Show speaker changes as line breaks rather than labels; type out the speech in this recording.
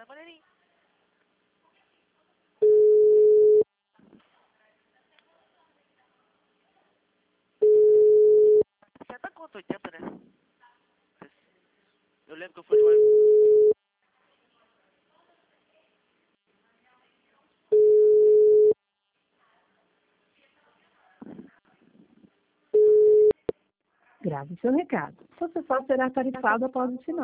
Obrigada, Maneirinho. Já tá quanto? 80, né? Eu lembro que eu fui de uma...
Grave seu recado. Você só será tarifado após o sinal.